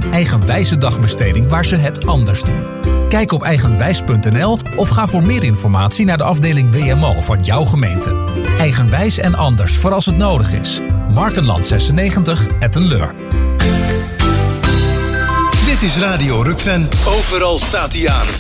eigenwijze dagbesteding waar ze het anders doen. Kijk op eigenwijs.nl of ga voor meer informatie naar de afdeling WMO van jouw gemeente. Eigenwijs en anders voor als het nodig is. Markenland 96, Etten-Leur. Dit is Radio Rukven. Overal staat hij aan.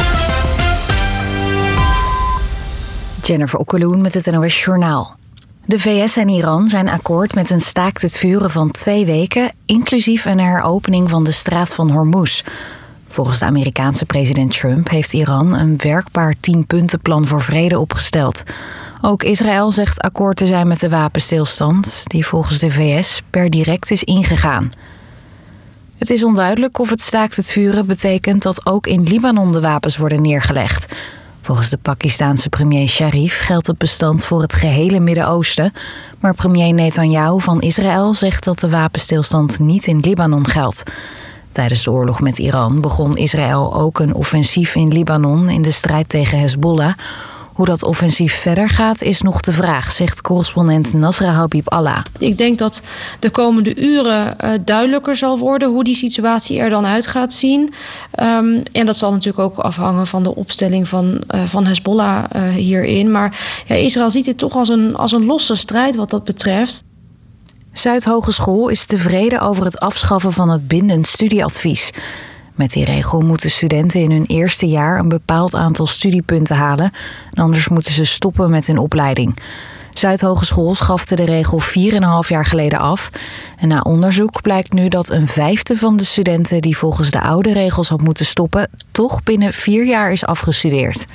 Jennifer Okkeloen met het NOS Journaal. De VS en Iran zijn akkoord met een staakt het vuren van 2 weken... inclusief een heropening van de straat van Hormuz. Volgens de Amerikaanse president Trump heeft Iran een werkbaar 10-puntenplan voor vrede opgesteld. Ook Israël zegt akkoord te zijn met de wapenstilstand... die volgens de VS per direct is ingegaan. Het is onduidelijk of het staakt het vuren betekent dat ook in Libanon de wapens worden neergelegd. Volgens de Pakistaanse premier Sharif geldt het bestand voor het gehele Midden-Oosten. Maar premier Netanyahu van Israël zegt dat de wapenstilstand niet in Libanon geldt. Tijdens de oorlog met Iran begon Israël ook een offensief in Libanon in de strijd tegen Hezbollah. Hoe dat offensief verder gaat is nog de vraag, zegt correspondent Nasra Habib Allah. Ik denk dat de komende uren duidelijker zal worden hoe die situatie er dan uit gaat zien. En dat zal natuurlijk ook afhangen van de opstelling van Hezbollah hierin. Maar ja, Israël ziet dit toch als een losse strijd wat dat betreft. Zuidhogeschool is tevreden over het afschaffen van het bindend studieadvies. Met die regel moeten studenten in hun eerste jaar een bepaald aantal studiepunten halen. En anders moeten ze stoppen met hun opleiding. Zuidhogeschool schafte de regel 4,5 jaar geleden af. En na onderzoek blijkt nu dat 1/5 van de studenten die volgens de oude regels had moeten stoppen, toch binnen 4 jaar is afgestudeerd.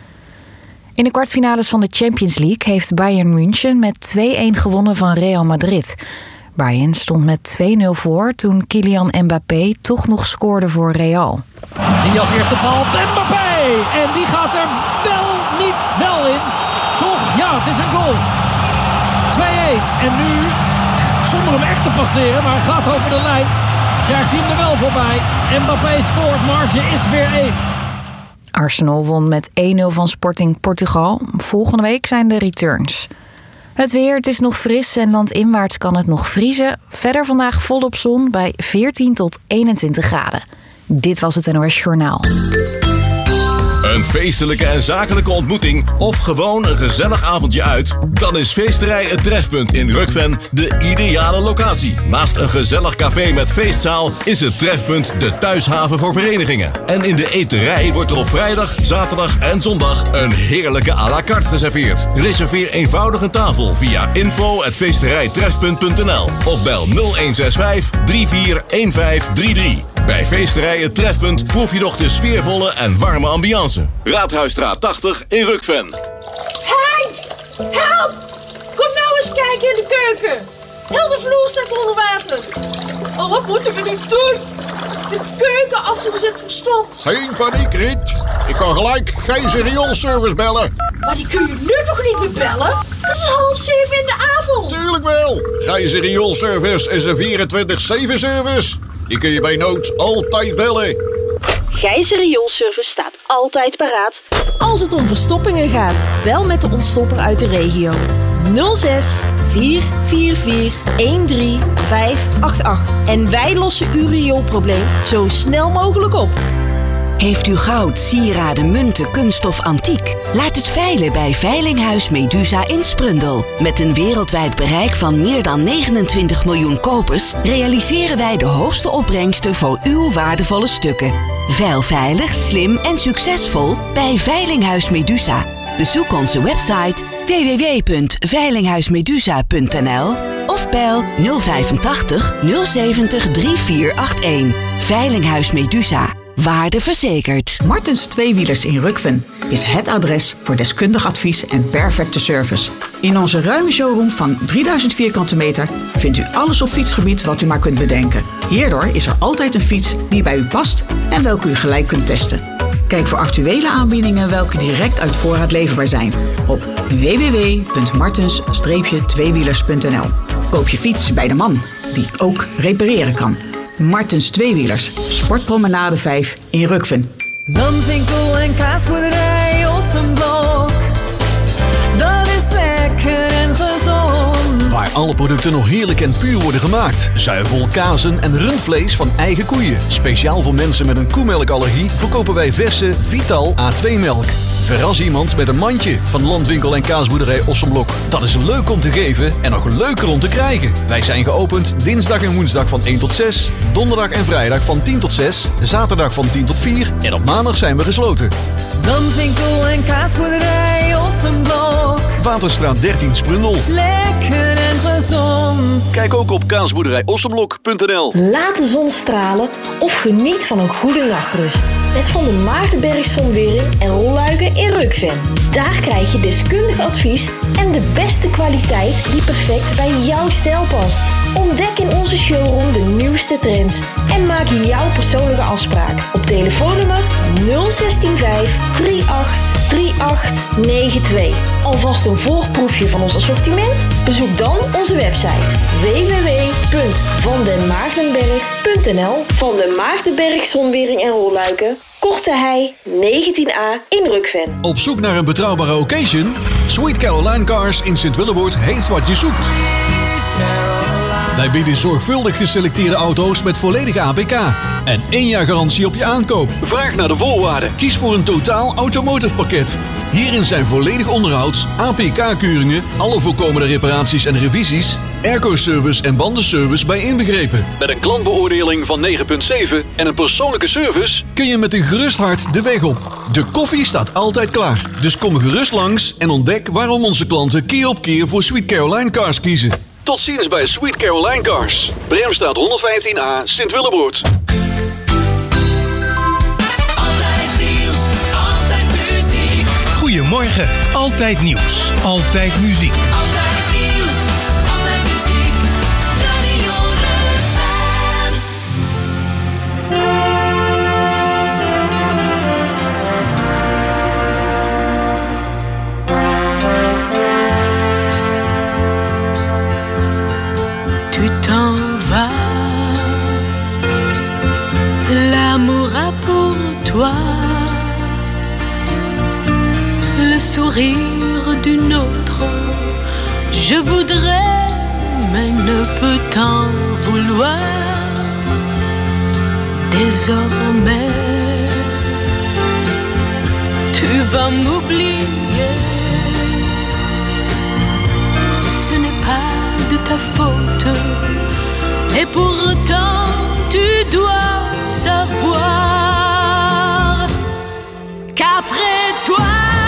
In de kwartfinales van de Champions League heeft Bayern München met 2-1 gewonnen van Real Madrid. Bayern stond met 2-0 voor toen Kylian Mbappé toch nog scoorde voor Real. Die als eerste bal, Mbappé! En die gaat er wel in. Toch? Ja, het is een goal. 2-1. En nu, zonder hem echt te passeren, maar hij gaat over de lijn, krijgt hij hem er wel voorbij. Mbappé scoort, marge is weer 1. Arsenal won met 1-0 van Sporting Portugal. Volgende week zijn de returns. Het weer, het is nog fris en landinwaarts kan het nog vriezen. Verder vandaag volop zon bij 14 tot 21 graden. Dit was het NOS Journaal. Een feestelijke en zakelijke ontmoeting of gewoon een gezellig avondje uit? Dan is Feesterij Het Trefpunt in Rukven de ideale locatie. Naast een gezellig café met feestzaal is het Trefpunt de thuishaven voor verenigingen. En in de eterij wordt er op vrijdag, zaterdag en zondag een heerlijke à la carte geserveerd. Reserveer eenvoudig een tafel via info@feesterijtrefpunt.nl of bel 0165 341533. Bij Feesterij Het Trefpunt proef je nog de sfeervolle en warme ambiance. Raadhuisstraat 80 in Rukven. Hey! Help! Kom nou eens kijken in de keuken. Heel de vloer staat onder water. Oh, wat moeten we nu doen? De keukenafvoer zit verstopt. Geen paniek, Riet. Ik kan gelijk Gijzer rioolservice bellen. Maar die kun je nu toch niet meer bellen? Het is 6:30 in de avond. Tuurlijk wel. Gijzer rioolservice is een 24/7 service. Die kun je bij nood altijd bellen. Gijzer Rioolservice staat altijd paraat als het om verstoppingen gaat. Bel met de ontstopper uit de regio. 06 444 13588. En wij lossen uw rioolprobleem zo snel mogelijk op. Heeft u goud, sieraden, munten, kunststof, antiek? Laat het veilen bij Veilinghuis Medusa in Sprundel. Met een wereldwijd bereik van meer dan 29 miljoen kopers realiseren wij de hoogste opbrengsten voor uw waardevolle stukken. Veil veilig, slim en succesvol bij Veilinghuis Medusa. Bezoek onze website www.veilinghuismedusa.nl of bel 085 070 3481. Veilinghuis Medusa. Waarde verzekerd. Martens Tweewielers in Rukven is het adres voor deskundig advies en perfecte service. In onze ruime showroom van 3000 vierkante meter vindt u alles op fietsgebied wat u maar kunt bedenken. Hierdoor is er altijd een fiets die bij u past en welke u gelijk kunt testen. Kijk voor actuele aanbiedingen welke direct uit voorraad leverbaar zijn op www.martens-tweewielers.nl. Koop je fiets bij de man die ook repareren kan. Martens Tweewielers, Sportpromenade 5 in Rukven. Landwinkel en kaasboerderij Ossenblok. Dat is lekker en gezond. Waar alle producten nog heerlijk en puur worden gemaakt. Zuivel, kazen en rundvlees van eigen koeien. Speciaal voor mensen met een koemelkallergie verkopen wij verse Vital A2-melk. Verras iemand met een mandje van Landwinkel en Kaasboerderij Ossenblok. Dat is leuk om te geven en nog leuker om te krijgen. Wij zijn geopend dinsdag en woensdag van 1 tot 6, donderdag en vrijdag van 10 tot 6, zaterdag van 10 tot 4 en op maandag zijn we gesloten. Landwinkel en Kaasboerderij Ossenblok. Waterstraat 13 Sprundel. Lekker en gezond. Kijk ook op kaasboerderijossenblok.nl. Laat de zon stralen of geniet van een goede nachtrust. Met Van der Maagdenberg Zonwering en rolluiken in Rukven. Daar krijg je deskundig advies en de beste kwaliteit die perfect bij jouw stijl past. Ontdek in onze showroom de nieuwste trends en maak jouw persoonlijke afspraak op telefoonnummer 0165 38 3892. Alvast een voorproefje van ons assortiment? Bezoek dan onze website www.vandenmaagdenberg.nl. Van den Maagdenberg Zonwering en rolluiken, Korte Hei 19A in Rukven. Op zoek naar een betrouwbare occasion? Sweet Caroline Cars in Sint-Willeboord heeft wat je zoekt. Wij bieden zorgvuldig geselecteerde auto's met volledige APK en 1 jaar garantie op je aankoop. Vraag naar de voorwaarden. Kies voor een totaal automotive pakket. Hierin zijn volledig onderhoud, APK-keuringen, alle voorkomende reparaties en revisies, airco-service en bandenservice bij inbegrepen. Met een klantbeoordeling van 9,7 en een persoonlijke service kun je met een gerust hart de weg op. De koffie staat altijd klaar. Dus kom gerust langs en ontdek waarom onze klanten keer op keer voor Sweet Caroline Cars kiezen. Tot ziens bij Sweet Caroline Cars. Bremstraat 115A, Sint-Willeboord. Goedemorgen, altijd nieuws, altijd muziek. Altijd nieuws, altijd muziek. Radio Rukven. Tu t'en vas, l'amour a pour toi le sourire d'une autre. Je voudrais, mais ne peux t'en vouloir. Désormais, tu vas m'oublier. Ce n'est pas de ta faute, et pourtant tu dois savoir qu'après toi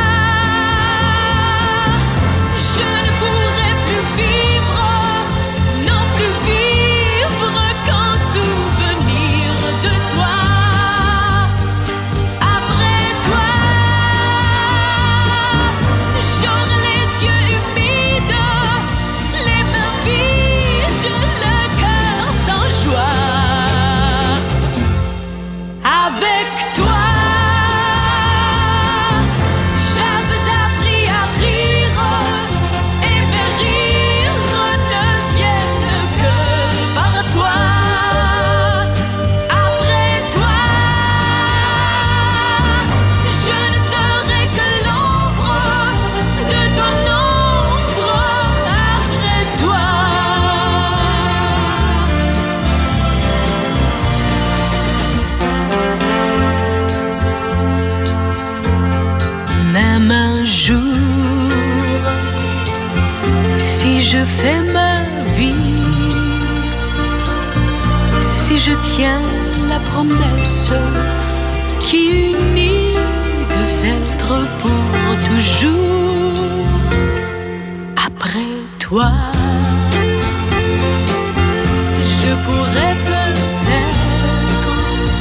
je fais ma vie, si je tiens la promesse qui unit deux êtres pour toujours. Après toi, je pourrais peut-être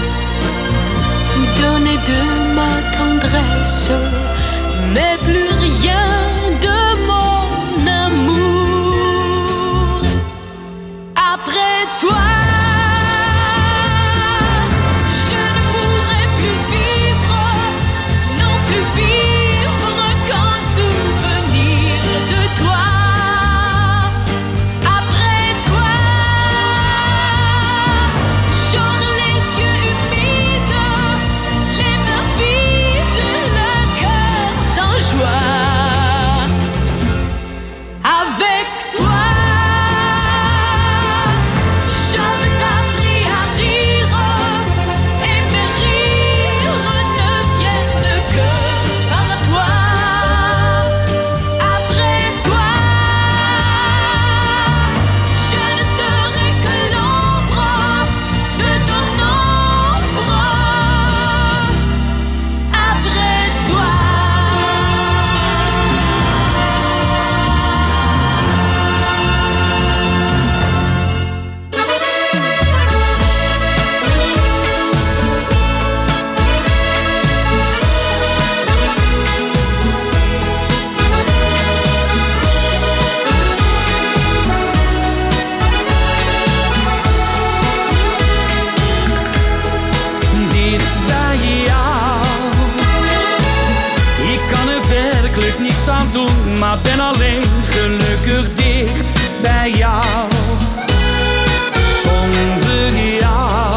donner de ma tendresse, mais plus rien de mon amour. Après toi, je ne pourrai plus vivre, non plus vivre qu'en souvenir de toi. Après toi, doen, maar ben alleen gelukkig dicht bij jou. Zonder jou,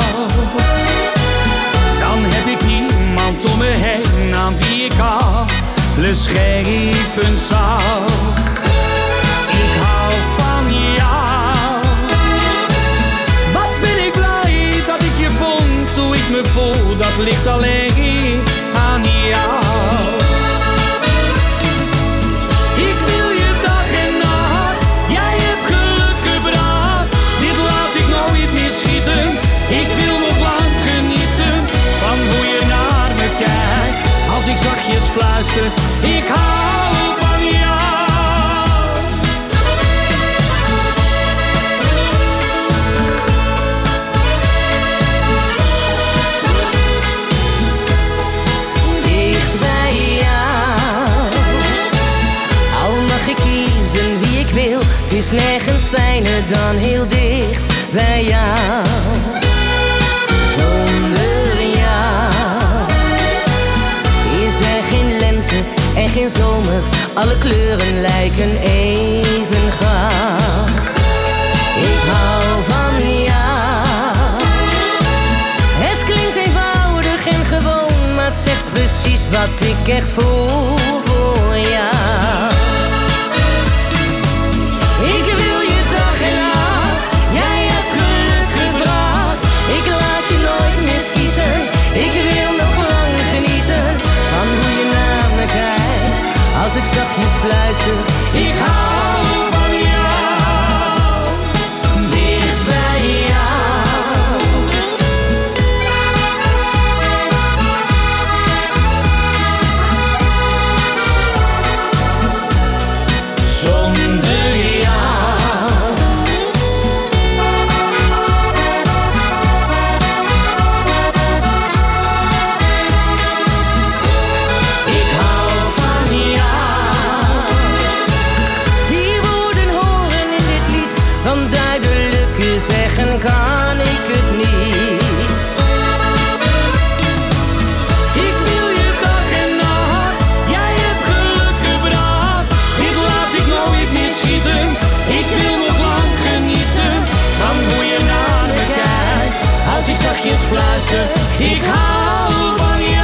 dan heb ik niemand om me heen aan wie ik alles geven zou. Ik hou van jou. Wat ben ik blij dat ik je vond, hoe ik me voel, dat ligt alleen aan jou. Ik wil je dag en nacht, jij hebt geluk gebracht. Dit laat ik nooit meer schieten. Ik wil nog lang genieten van hoe je naar me kijkt. Als ik zachtjes fluister, ik hou van jou. Dicht bij jou, al mag ik kiezen wie ik wil. Het is nergens fijner dan heel dicht bij jou. Zonder jou is er geen lente en geen zomer. Alle kleuren lijken even gaaf. Ik hou van jou. Het klinkt eenvoudig en gewoon, maar het zegt precies wat ik echt voel voor jou. Ik wil je dag en nacht, jij hebt geluk gebracht. Ik laat je nooit meer schieten. Ik wil nog lang genieten van hoe je naar me kijkt. Als ik zachtjes fluister, ik hou van jou. Dicht bij jou. Zonder jou. Ik hou van jou. Die woorden horen in dit lied, want duidelijker zeggen kan ik het niet. Ik wil je dag en nacht, jij hebt geluk gebracht. Dit laat ik nooit meer schieten. Ik wil nog lang genieten van hoe je naar me kijkt. Als ik zachtjes fluister, ik hou van jou.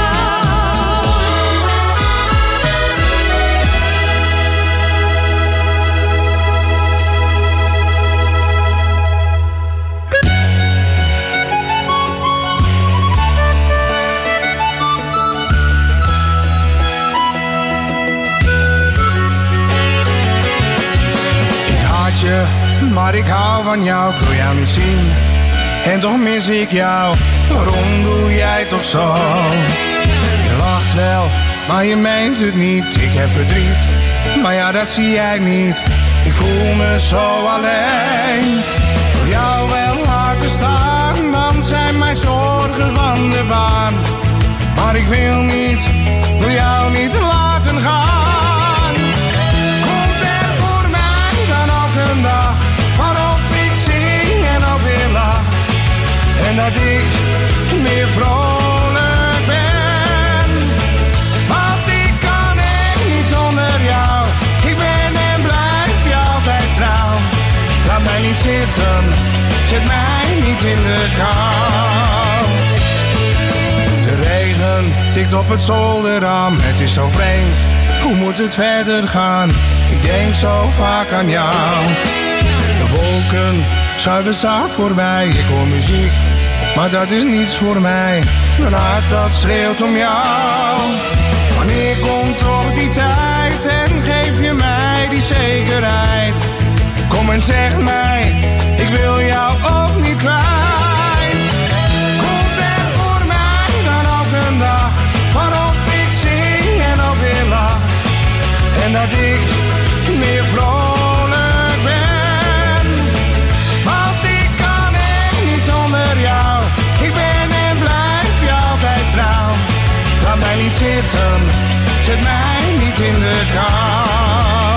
Ik haat je, maar ik hou van jou. Ik wil jou niet zien en toch mis ik jou. Waarom doe jij toch zo? Je lacht wel, maar je meent het niet. Ik heb verdriet, maar ja, dat zie jij niet. Ik voel me zo alleen. Wil jou wel laten staan, dan zijn mijn zorgen van de baan. Maar ik wil niet, wil jou niet laten gaan. Komt er voor mij dan ook een dag waarop ik zing en ook weer lach? En dat ik meer vrolijk ben. Want ik kan echt niet zonder jou. Ik ben en blijf je altijd trouw. Laat mij niet zitten, zet mij niet in de kou. De regen tikt op het zolderraam. Het is zo vreemd, hoe moet het verder gaan? Ik denk zo vaak aan jou. De wolken schuiven zacht voorbij. Ik hoor muziek, maar dat is niets voor mij. Mijn hart dat schreeuwt om jou. Wanneer komt toch die tijd en geef je mij die zekerheid? Kom en zeg mij, ik wil jou ook niet kwijt. Komt er voor mij dan ook een dag waarop ik zing en ook weer lach? En dat ik meer vrolijk ben. Want ik kan echt niet zonder jou. Ik ben en blijf je altijd trouw. Laat mij niet zitten, zet mij niet in de kou.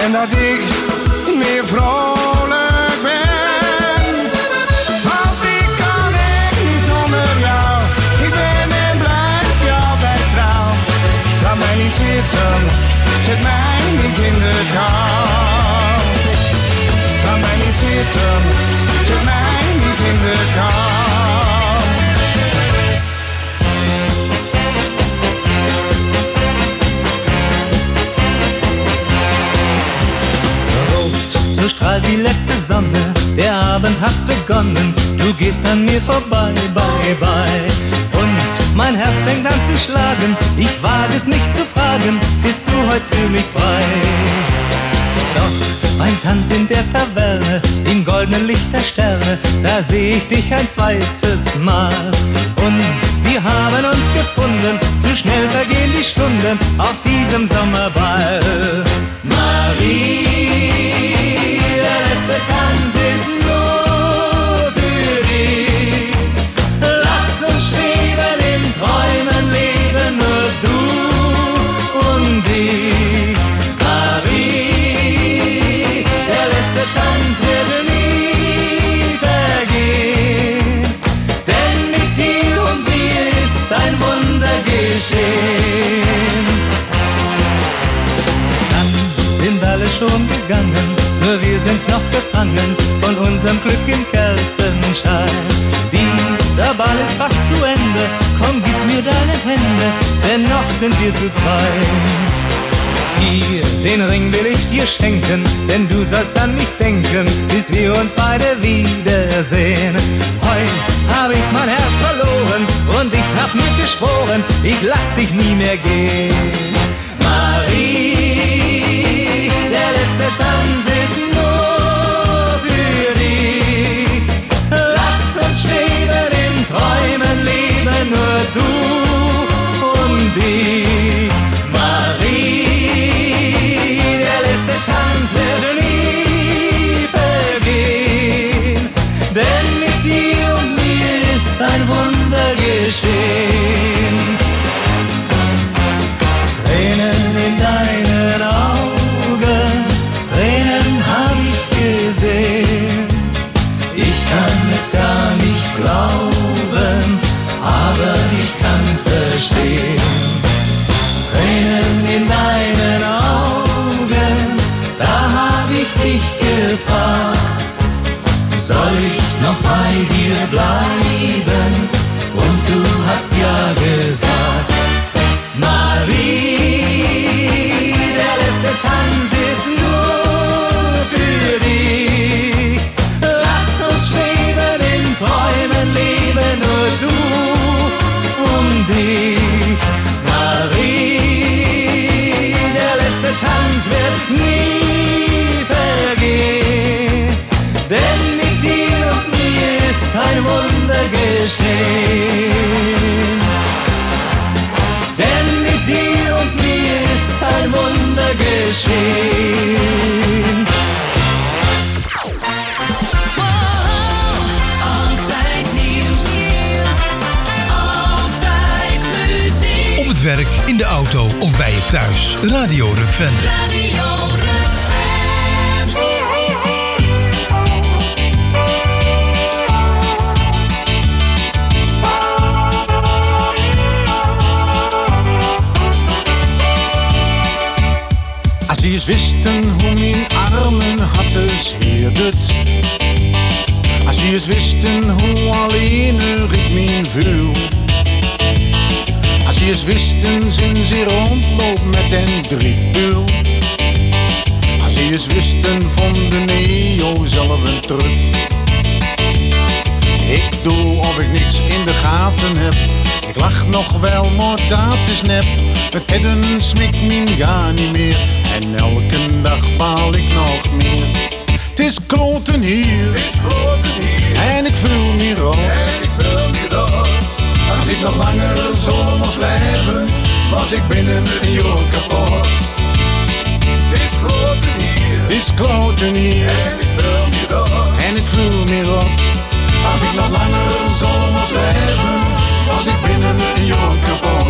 en dat ik meer vrolijk ben. Want ik kan echt niet zonder jou. Ik ben en blijf je altijd trouw. Laat mij niet zitten, zet mij niet in de kou. Laat mij niet zitten, zet mij niet in de kou. So strahlt die letzte Sonne, der Abend hat begonnen, du gehst an mir vorbei, bye, bye. Und mein Herz fängt an zu schlagen, ich wage es nicht zu fragen, bist du heute für mich frei? Doch beim Tanz in der Taverne, im goldenen Licht der Sterne, da seh ich dich ein zweites Mal. Und wir haben uns gefunden, zu schnell vergehen die Stunden auf diesem Sommerball. Marie, der letzte Tanz ist nur für dich. Lass uns schweben in Träumen, leben nur du und ich. Marie, der letzte Tanz wird nie vergehen, denn mit dir und mir ist ein Wunder geschehen. Dann sind alle schon gegangen, nur wir sind noch gefangen von unserem Glück im Kerzenschein. Dieser Ball ist fast zu Ende, komm, gib mir deine Hände, denn noch sind wir zu zweit. Hier, den Ring will ich dir schenken, denn du sollst an mich denken, bis wir uns beide wiedersehen. Heut hab ich mein Herz verloren und ich hab mir geschworen, ich lass dich nie mehr gehen. Marie, der letzte Tanz ist nur für dich. Lass uns schweben in Träumen, leben nur du und ich. Marie, der letzte Tanz wird nie vergehen, denn mit dir und mir ist ein Wunder geschehen. Tränen in deinen Augen, Tränen hab ich gesehen. Ich kann es ja nicht glauben, aber ich kann's verstehen. Tränen in deinen Augen, da hab ich dich gefragt, soll ich noch bei dir bleiben? Und du hast ja gesagt. Marie, der letzte Tanz ist nur für dich. Lass uns schweben in Träumen, leben nur du und ich. Marie, der letzte Tanz wird nie vergehen, denn mit dir und mir ist ein Wunder geschehen. Denn mit dir und mir ist ein Wunder geschehen. Altijd nieuws, altijd muziek. Op het werk, in de auto of bij je thuis. Radio Rukven. Radio Rukven. Als sie es wisten, hoe mijn armen hadden zeerdet. Als sie es wisten, hoe alleen ik me voel. Als sie es wisten, zijn ze rondloop met een driepuul. Als sie es wisten, van de neo zelf een trut. Ik doe of ik niks in de gaten heb. Ik lach nog wel, maar dat is nep. Het kedden smikt mijn ga niet meer. En elke dag baal ik nog meer. Het is kloten hier, en ik voel me rot. Als ik nog langer zo moest leven, was ik binnen een jaar kapot. Het is kloten hier, en ik voel me rot. Als ik nog langer zo moest leven, was ik binnen een jaar kapot.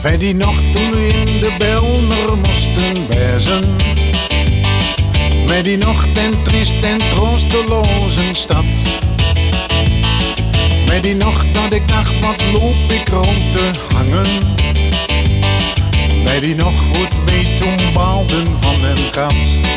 Bij die nacht toen we in de Belmer moesten wezen. Met die nacht en triest en troosteloze stad. Met die nacht dat ik dacht, wat loop ik rond te hangen. Bij die nog goed weet toen baalden van den gat.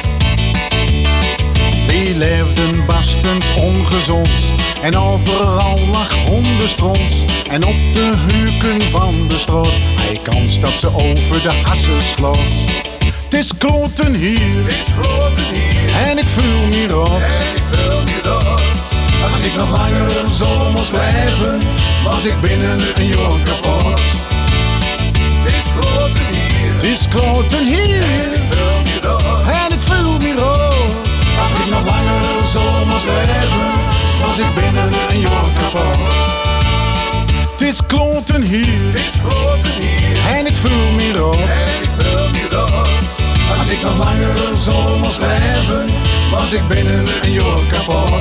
Die leefden bastend ongezond. En overal lag hondenstront. En op de huken van de stroot, hij kans dat ze over de hassen sloot. Het is kloten hier, en ik voel me rot. Als ik nog langer zo moest blijven, was ik binnen een jaar kapot. Het is kloten hier, en ik voel me rot. Als ik nog langer zo moest blijven, was ik binnen een jaar kapot. Het is kloten hier, en ik voel me rot. Als ik nog langer zo moest blijven, was ik binnen een jaar kapot.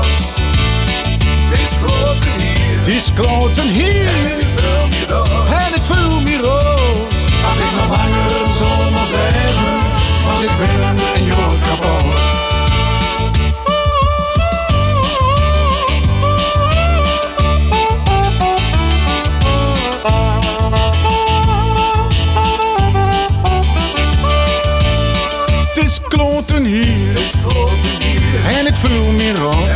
Het is kloten hier, en ik voel me rood. Als ik nog langer zo moest blijven, was ik binnen een jaar kapot. Het is kloten hier, en ik voel me rot.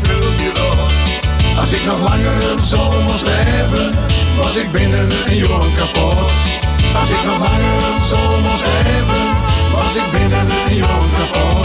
Als ik nog langer zo moest leven, was ik binnen een jaar kapot. Als ik nog langer zo moest leven, was ik binnen een jaar kapot.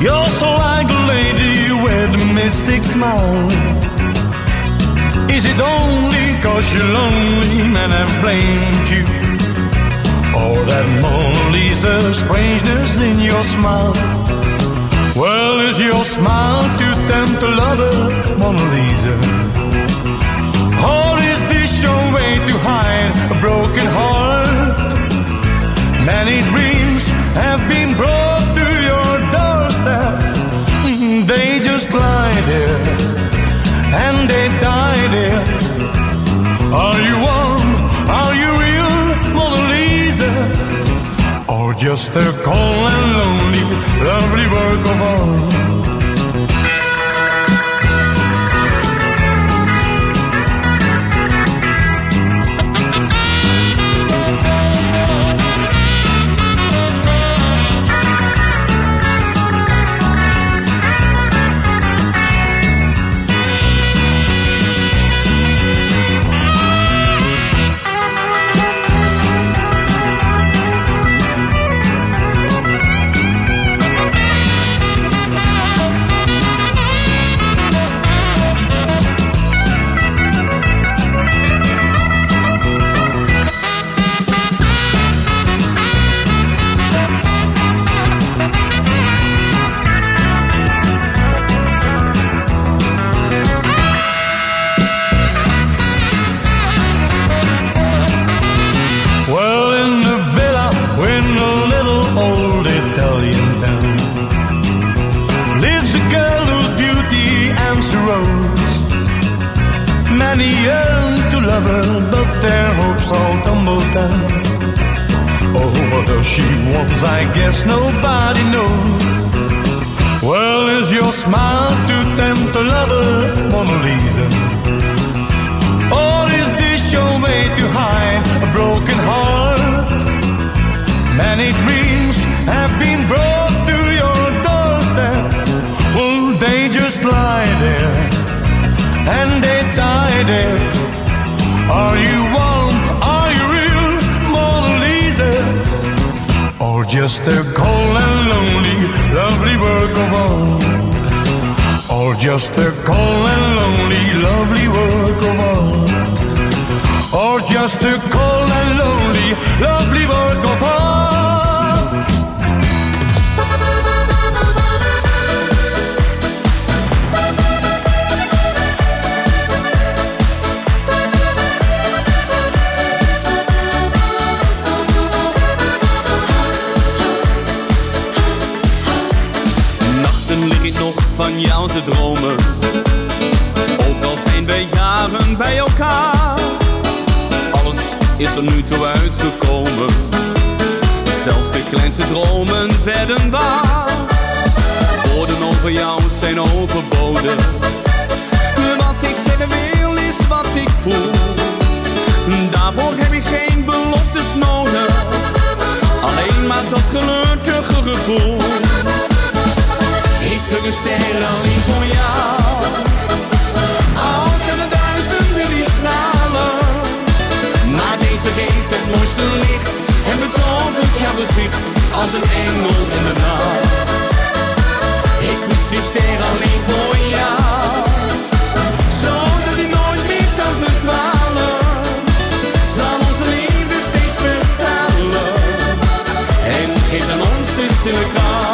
You're so like a lady with a mystic smile. Is it only 'cause you're lonely and I've blamed you? Or that Mona Lisa strangeness in your smile? Well, is your smile to tempt a lover, Mona Lisa? Or is this your way to hide a broken heart? Many dreams have been brought to your doorstep. They just lie there and they die there. Are you warm? Are you real, Mona Lisa? Or just a cold and lonely, lovely work of art? I guess nobody knows. Well, is your smile to tempt a lover, Mona Lisa? Or is this your way to hide a broken heart? Many dreams have been brought to your doorstep. Well, they just lie there and they die there. Are you warm? Are you real, Mona Lisa? Or just a cold and lonely, lovely work of art? Or just a cold and lonely, lovely work of art? Or just a cold and lonely, lovely work of art? Van jou te dromen, ook al zijn wij jaren bij elkaar. Alles is er nu toe uitgekomen, zelfs de kleinste dromen werden waar. Woorden over jou zijn overbodig, wat ik zeggen wil is wat ik voel. Daarvoor heb ik geen beloftes nodig, alleen maar dat gelukkige gevoel. Ik pluk een ster alleen voor jou, als er de duizenden die stralen. Maar deze geeft het mooiste licht en betovert jouw gezicht als een engel in de nacht. Ik pluk die ster alleen voor jou, zodat die nooit meer kan verdwalen. Zal onze liefde steeds vertalen en geeft aan ons de stille kracht.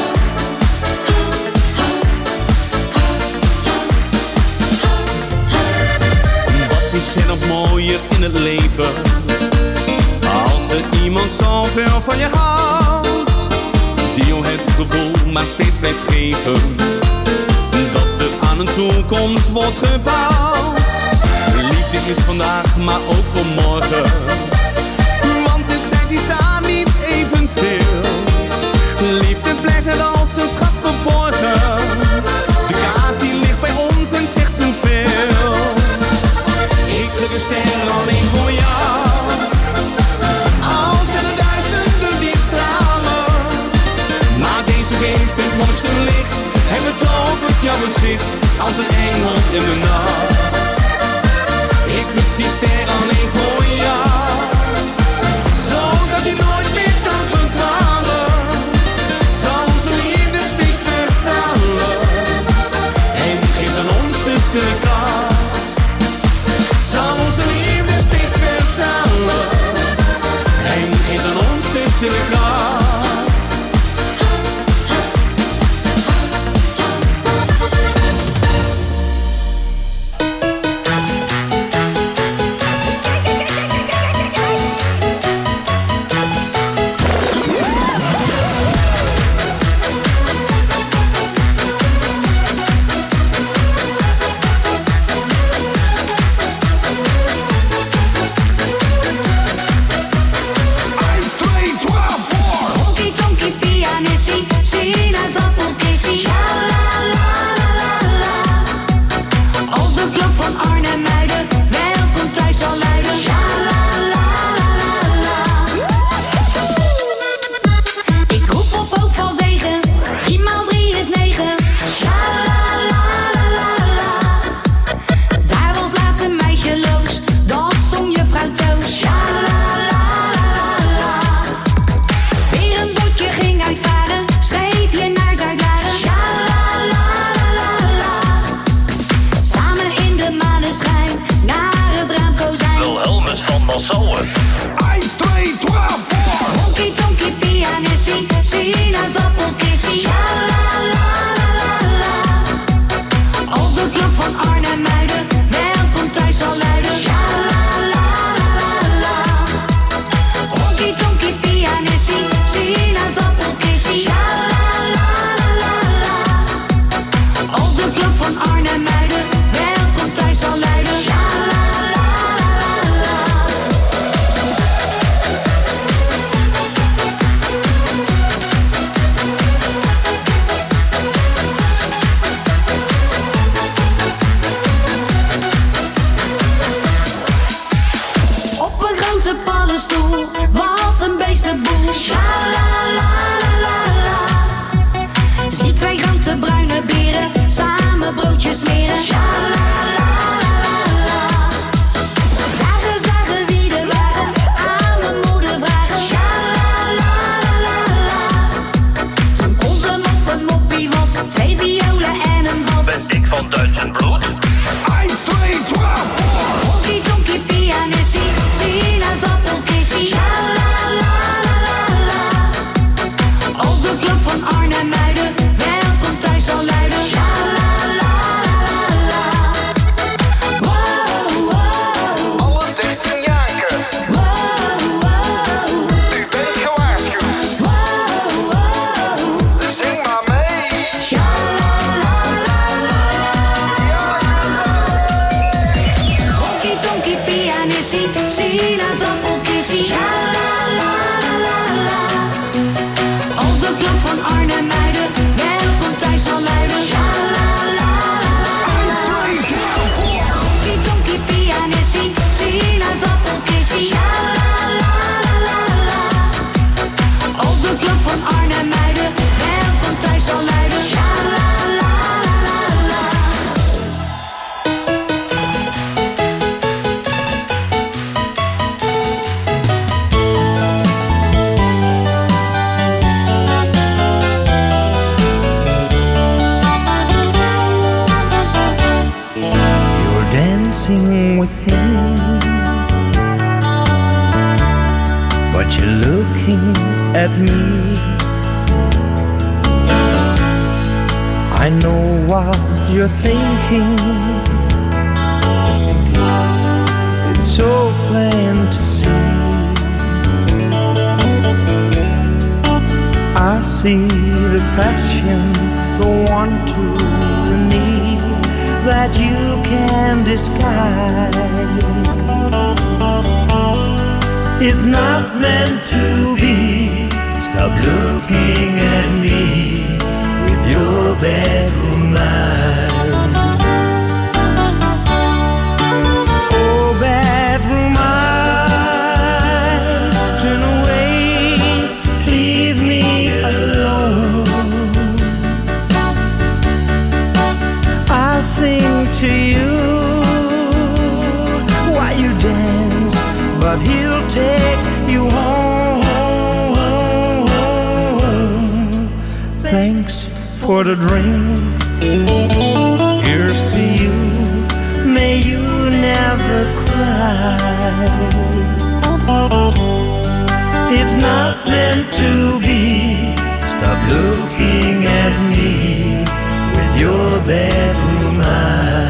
Is er nog mooier in het leven, als er iemand zoveel van je houdt, die jou het gevoel maar steeds blijft geven, dat er aan een toekomst wordt gebouwd. Liefde is vandaag, maar ook voor morgen, want de tijd die staat niet even stil. Liefde blijft er als een schat verborgen, de kaart die ligt bij ons en zegt te veel. Ik pluk een ster alleen voor jou, als er de duizenden die stralen. Maar deze geeft het mooiste licht en betovert jouw gezicht als een engel in de nacht. Ik pluk die ster alleen voor jou, zodat die nooit meer kan verdwalen. Zal onze liefde steeds verder smeren. Sha-la-la-la-la. Zagen wie de waren, aan mijn moeder vragen. Sha-la-la-la-la. Toen onze mop een moppie was, 2 violen en een bas. Ben ik van Duits en bloed? 1, 2, 3, 4. Honky tonky pianissie, sinaasappelkissie. Sha-la-la-la-la. Als de club van Arnhem-Muiden welkom thuis zal luiden. Sha-la-la-la-la. Wow, wow. Alle 13 jaken. Wow, wow. U bent gewaarschuwd. Wow, wow. Zing maar mee. Sha-la-la-la-la. Honky tonky pianissie, sinaasappelkissie. Sha-la-la-la-la. Als de klok van Arnhem-Muiden welkom thuis zal luiden. Sha-la-la-la-la. Honky tonky pianissie, sinaasappelkissie. Sha-la-la-la-la. Als de klok van Arnhem-Muiden welkom thuis zal luiden. Sha-la-la-la-la. You're dancing with him, but you're looking at me. I know what you're thinking. It's so plain to see. I see the passion, the want to, the need that you can disguise. It's not meant to be. Stop looking at me with your bedroom eyes. Oh, bedroom eyes, turn away, leave me alone. I'll sing to you while you dance, but he'll take you home. Thanks for the drink. Here's to you. May you never cry. It's not meant to be. Stop looking at me with your bedroom eyes.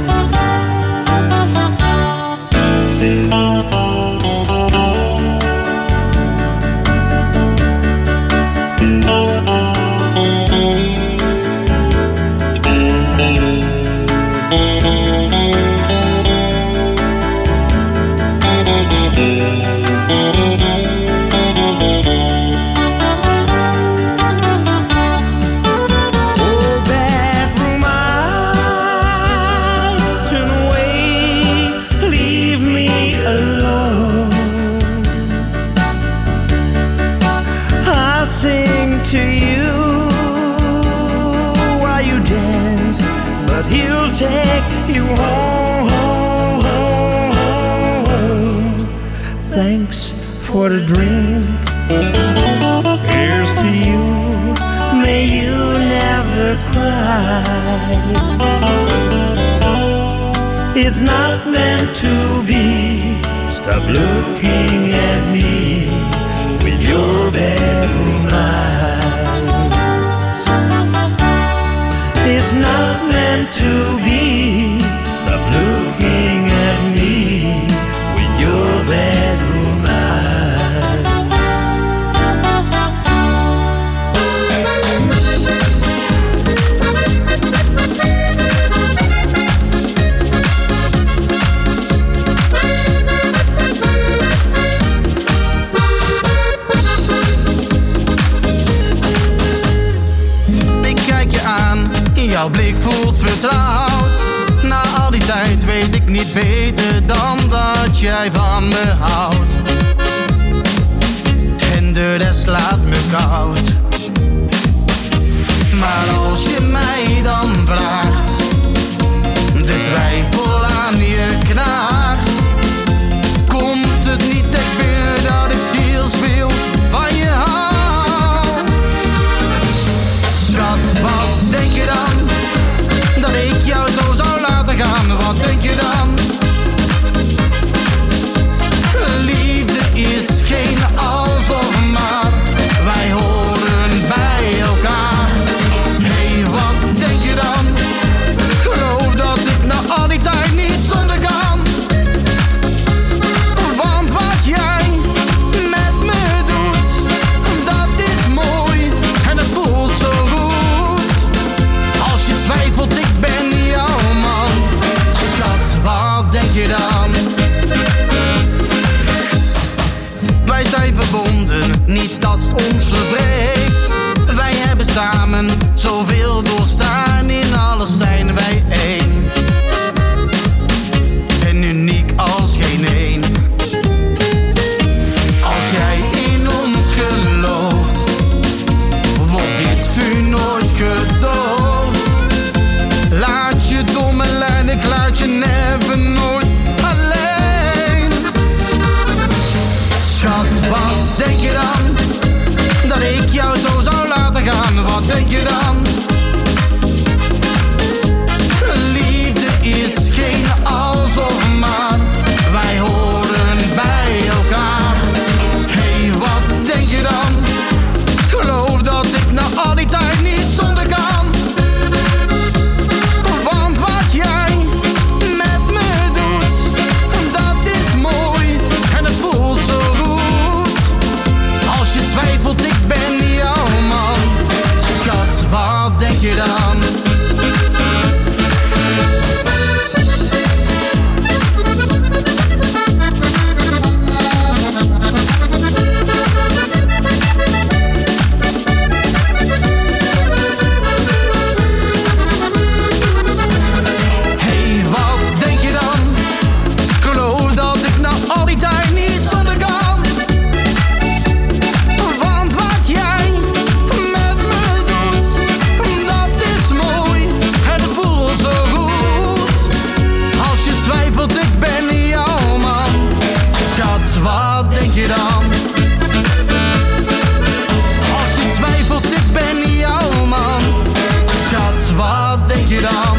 Take you home. Thanks for the drink. Here's to you. May you never cry. It's not meant to be. Stop looking at me with your bedroom eyes. It's not meant to be. Stop looking at me with your bedroom eyes. Ik kijk je aan, jouw blik voelt vertrouwd. Na al die tijd weet ik niet beter dan dat jij van me houdt. En de rest laat me koud. Maar als je mij dan vraagt, Zoveel doorstaan, in alles zijn wij één. En uniek als geen één. Als jij in ons gelooft, wordt dit vuur nooit gedoofd. Laat je domme lijn, ik laat je never nooit alleen. Schat, wat denk je dan? Dat ik jou zo zou laten gaan, wat denk je dan? Liefde is geen als of maar, wij horen bij elkaar. Hey, wat denk je dan? Geloof dat ik na al die tijd niet zonder kan. Want wat jij met me doet, dat is mooi en het voelt zo goed. Als je twijfelt, ik ben jouw man. Schat, wat denk je dan? Hey, wat denk je dan? Geloof dat ik na al die tijd niet zonder kan. Want wat jij met me doet, dat is mooi en het voelt zo goed. Als je twijfelt, ik ben jouw man. Schat, wat denk je dan? Als je twijfelt, ik ben jouw man. Schat, wat denk je dan?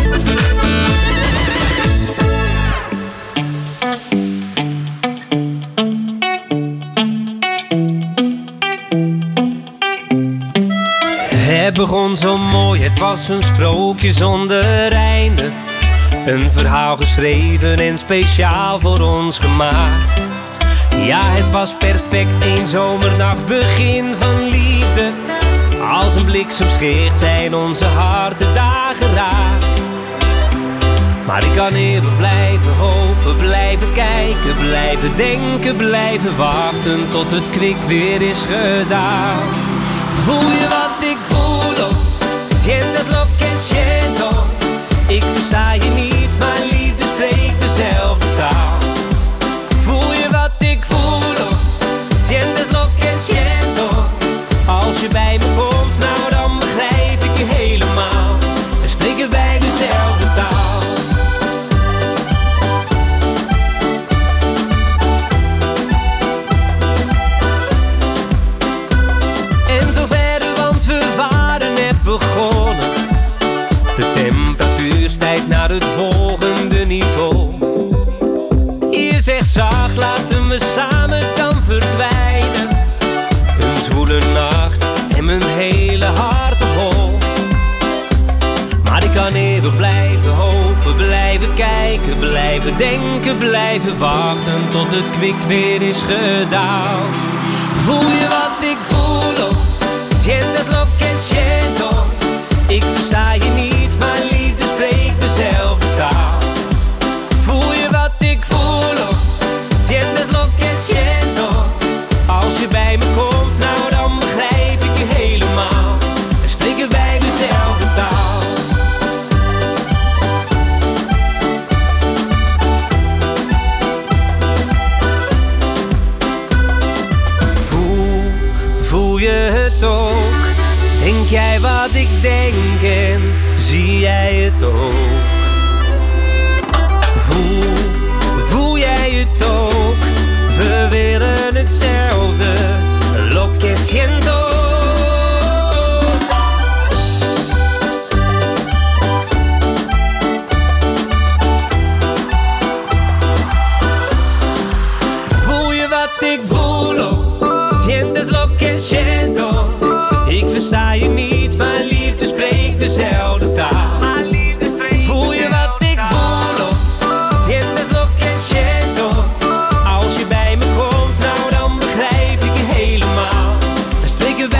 Het begon zo mooi, het was een sprookje zonder einde. Een verhaal geschreven en speciaal voor ons gemaakt. Ja, het was perfect, een zomernacht, begin van liefde. Als een bliksemschicht zijn onze harten daar geraakt. Maar ik kan eeuwig blijven hopen, blijven kijken, blijven denken, blijven wachten tot het kwik weer is gedaald. Voel je wat ik voel? Sientes lo que siento. Ik versta je niet, maar liefde spreekt dezelfde taal. Voel je wat ik voel? Sientes lo que siento. Als je bij me komt, nou dan begrijp ik je helemaal. Dan spreken wij dezelfde taal. En zo verder, want we waren net begonnen. De temperatuur stijgt naar het volgende niveau. Je zegt zacht, laten we samen dan verdwijnen. Een zwoele nacht en mijn hele hart op hol. Maar ik kan eeuwig blijven hopen, blijven kijken, blijven denken, blijven wachten tot het kwik weer is gedaald. Voel je wat ik voel? Sientes lo que siento. Ik versta je niet, maar liefde spreekt dezelfde taal. Voel je wat ik voel? Sientes lo que siento. Als je bij me komt, nou dan begrijp ik je helemaal. Dan spreken wij dezelfde taal. Voel je het ook? Denk jij wat ik denk en zie jij het ook? Voel jij het ook? We willen hetzelfde, lo que siento. Voel je wat ik voel? Sientes lo que siento. Ik versta je niet, maar liefde spreekt dezelfde taal. Voel je wat ik voel? Sientes lo que siento. Als je bij me komt, nou dan begrijp ik je helemaal. Dan spreken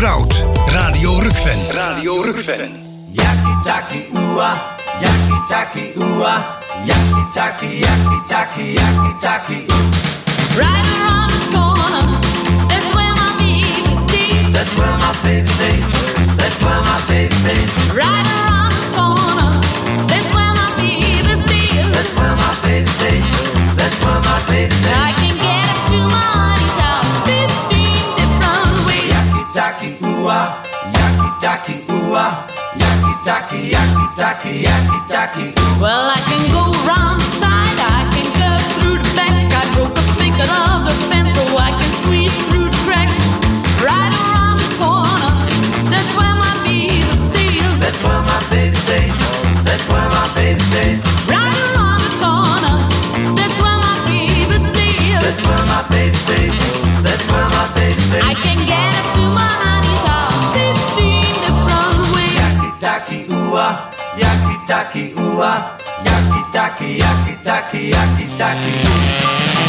vertrouwd. Radio Rukven. Radio Rukven. Yaki-taki ooh-ah, yaki-taki ooh-ah, yaki-taki, yaki-taki, yaki-taki ooh. Right around the corner, that's where my baby stays. That's where my baby stays. That's where my baby stays. Right around the corner, that's where my baby stays. That's where my baby stays. That's where my baby stays. I can get up to my honey's house 15 different ways. Yaki-taki ooh-ah, yaki-taki ooh-ah, yaki-taki, yaki-taki, yaki-taki ooh. Well, I can go round the side, I can go through the back. I broke the picket of the fence so I can squeeze through the crack. Right around the corner, that's where my baby stays. That's where my baby stays. That's where my baby stays. Right around the corner, that's where my baby stays. That's where my baby stays. That's where my baby stays. I can get up to my honey's house 15 different ways. Yaki-taki ooh-ah, yaki-taki ooh-ah, yaki-taki, yaki-taki, yaki-taki ooh.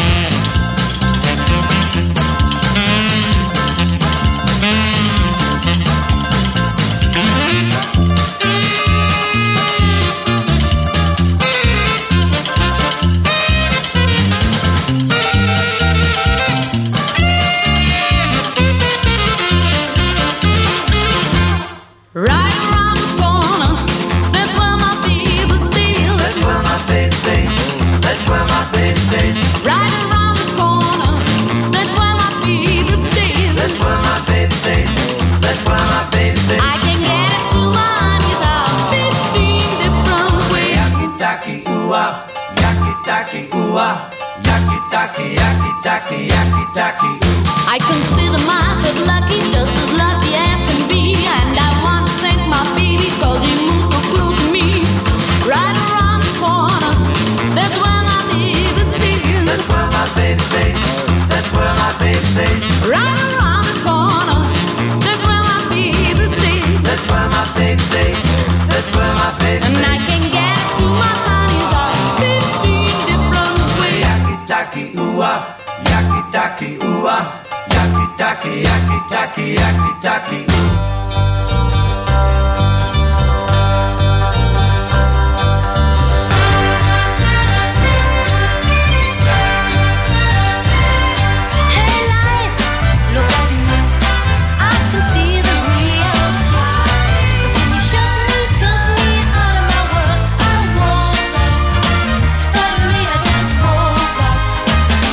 Right around the corner, that's where my baby stays. That's where my baby stays. That's where my baby stays. Right around the corner, that's where my baby stays. That's where my baby stays. That's where my baby stays. I can get up to my honey's house 15 different ways. Yaki-taki ooh-ah, yaki-taki ooh-ah, yaki-taki, yaki-taki, yaki-taki ooh. I consider myself lucky, just as lucky as can be. And I want to thank my baby, cause he moves so close to me. Right around the corner, that's where my baby stays. That's where my baby stays. That's where my baby stays. Right around the corner, that's where my baby stays. That's where my baby stays. That's where my baby stays. And I can get to my honey's house 15 different ways. Yaki-taki ooh-ah, yaki-taki ooh-ah, yaki-taki, yaki-taki, yaki-taki ooh.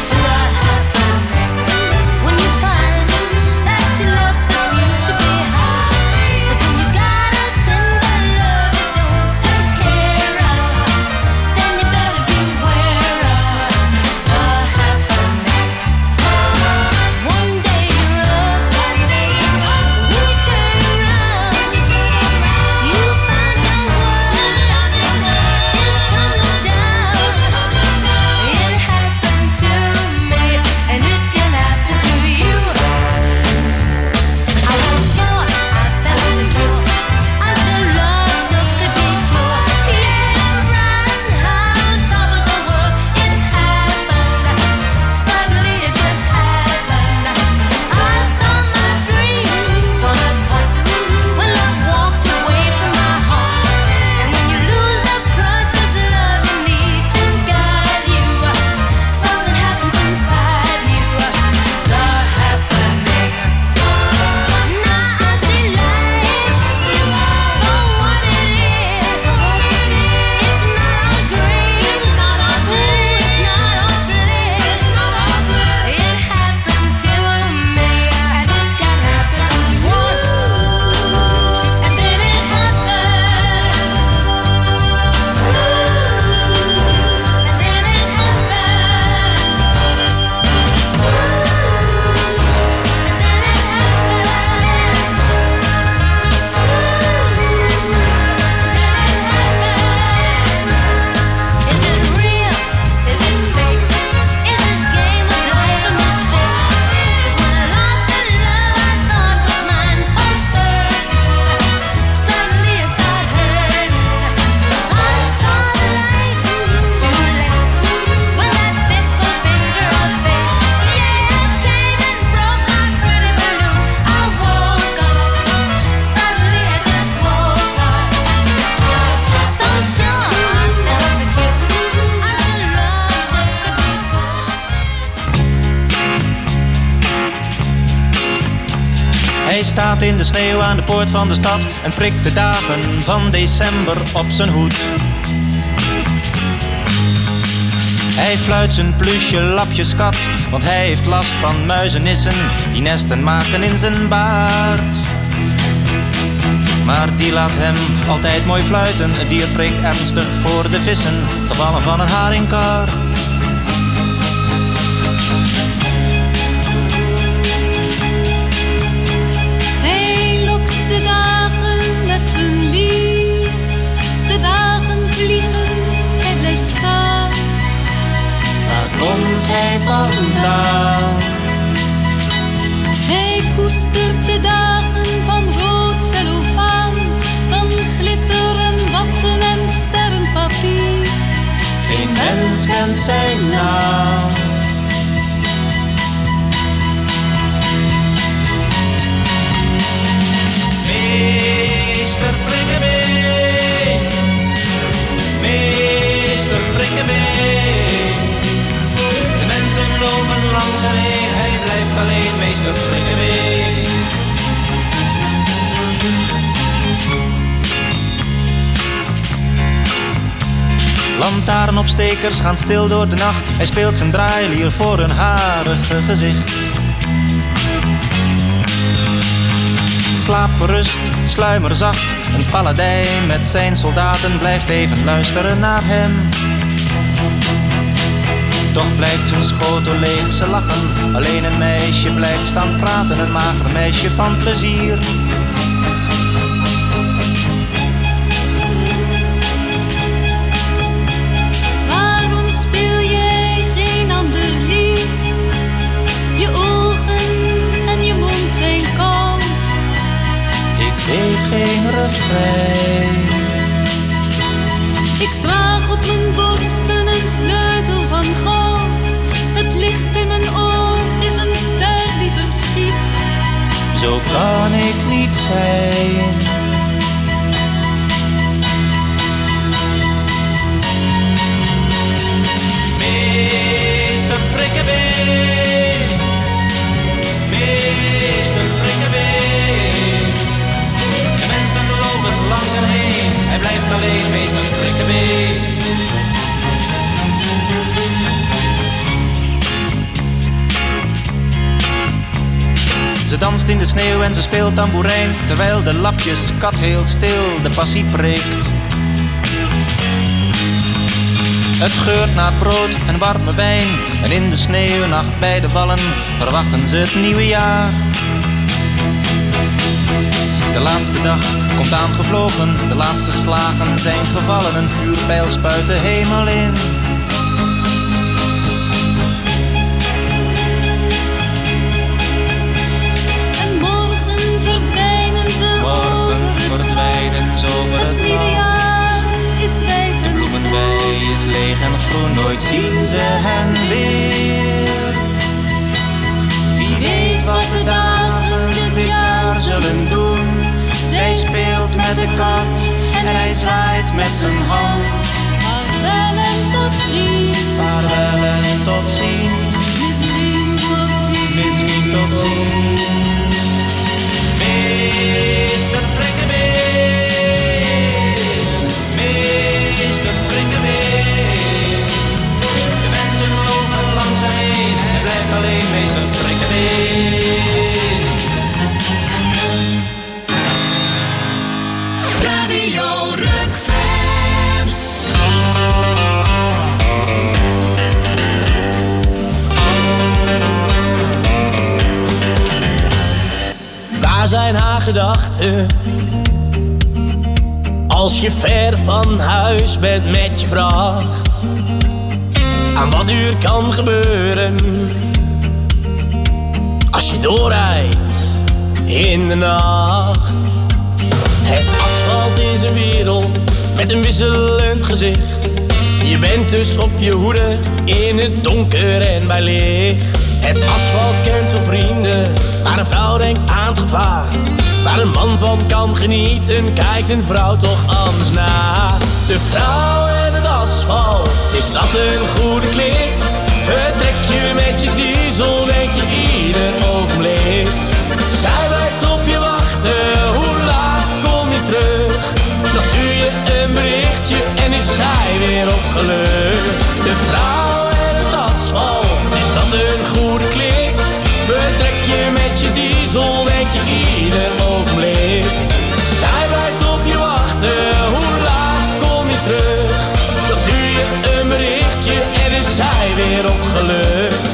When you find that you love the future behind. staat in de sneeuw aan de poort van de stad en prikt de dagen van december op zijn hoed. Hij fluit zijn plusje lapjeskat, want hij heeft last van muizenissen die nesten maken in zijn baard. Maar die laat hem altijd mooi fluiten, het dier prikt ernstig voor de vissen, gevallen van een haringkar. Hij lokt de dagen met zijn lief, de dagen vliegen, hij blijft staan. Waar komt hij vandaan? Hij koestert de dagen van rood cellofaan, van glitter en watten en sterrenpapier. Geen mens kent zijn naam. Meester Prikkebeen, meester Prikkebeen. De mensen lopen langs hem heen, hij blijft alleen, meester Prikkebeen. Lantaarnopstekers gaan stil door de nacht, hij speelt zijn draailier voor een harige gezicht. Slaap gerust, sluimerzacht, een paladijn met zijn soldaten blijft even luisteren naar hem. Toch blijkt zijn schotel leeg, ze lachen, alleen een meisje blijft staan praten, een mager meisje van plezier. Waarom speel jij geen ander lied? Je ogen en je mond zijn koud. Ik weet geen refrein. Ik draag op mijn borsten een sleutel van goud. Het licht in mijn oog is een ster die verschiet. Zo kan ik niet zijn. Meester Prikkebeen, meester Prikkebeen. De mensen lopen langs hem heen, hij blijft alleen, meester Prikkebeen. Ze danst in de sneeuw en ze speelt tamboerijn, terwijl de lapjeskat heel stil de passie preekt. Het geurt naar brood en warme wijn, en in de sneeuwnacht bij de wallen verwachten ze het nieuwe jaar. De laatste dag komt aangevlogen, de laatste slagen zijn gevallen, een vuurpijl spuit de hemel in. En morgen verdwijnen ze over het nieuwe jaar is wijd en Bloemenwei is leeg en groen, nooit zien ze hen weer. Wie weet wat de dagen dit jaar zullen doen. Zij speelt met de kat en hij zwaait met zijn hand. Vaarwel en tot ziens. Vaarwel en tot ziens. Misschien tot ziens. Misschien tot ziens. Meester Prikkebeen, meester Prikkebeen. De mensen lopen langs hem heen, hij blijft alleen, meester Prikkebeen. Radio Rukven. Waar zijn haar gedachten? Als je ver van huis bent met je vracht, aan wat uur kan gebeuren als je doorrijdt in de nacht. Het asfalt is een wereld met een wisselend gezicht. Je bent dus op je hoede in het donker en bij licht. Het asfalt kent veel vrienden, maar een vrouw denkt aan het gevaar. Waar een man van kan genieten, kijkt een vrouw toch anders na. De vrouw en het asfalt, is dat een goede klik? Vertrek je met je diesel, denk je ieder ogenblik. Zij blijft op je jij weer opgelucht.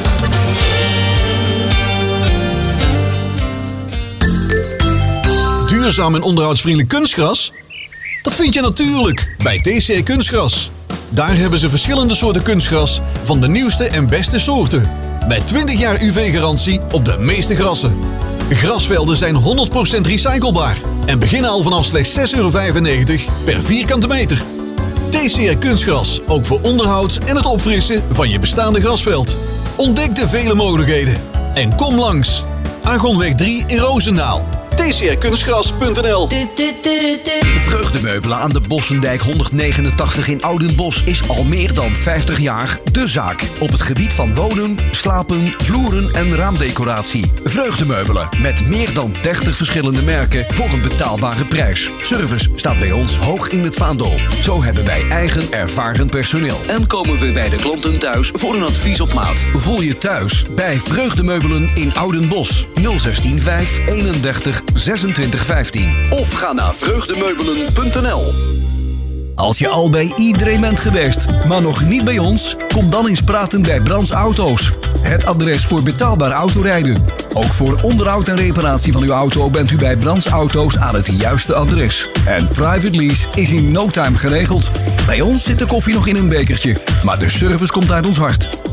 Duurzaam en onderhoudsvriendelijk kunstgras? Dat vind je natuurlijk bij TCR Kunstgras. Daar hebben ze verschillende soorten kunstgras van de nieuwste en beste soorten. Met 20 jaar UV-garantie op de meeste grassen. Grasvelden zijn 100% recyclebaar en beginnen al vanaf slechts €6,95 per vierkante meter. TCR Kunstgras, ook voor onderhoud en het opfrissen van je bestaande grasveld. Ontdek de vele mogelijkheden en kom langs. Argonweg 3 in Roosendaal. tcrkunstgras.nl. Vreugdemeubelen aan de Bossendijk 189 in Oudenbosch is al meer dan 50 jaar de zaak. Op het gebied van wonen, slapen, vloeren en raamdecoratie. Vreugdemeubelen met meer dan 30 verschillende merken voor een betaalbare prijs. Service staat bij ons hoog in het vaandel. Zo hebben wij eigen ervaren personeel. En komen we bij de klanten thuis voor een advies op maat. Voel je thuis bij Vreugdemeubelen in Oudenbosch. 016 5 31 26 15. Of ga naar vreugdemeubelen.nl. Als je al bij iedereen bent geweest, maar nog niet bij ons, kom dan eens praten bij Brands Auto's. Het adres voor betaalbaar autorijden. Ook voor onderhoud en reparatie van uw auto bent u bij Brands Auto's aan het juiste adres. En private lease is in no time geregeld. Bij ons zit de koffie nog in een bekertje, maar de service komt uit ons hart.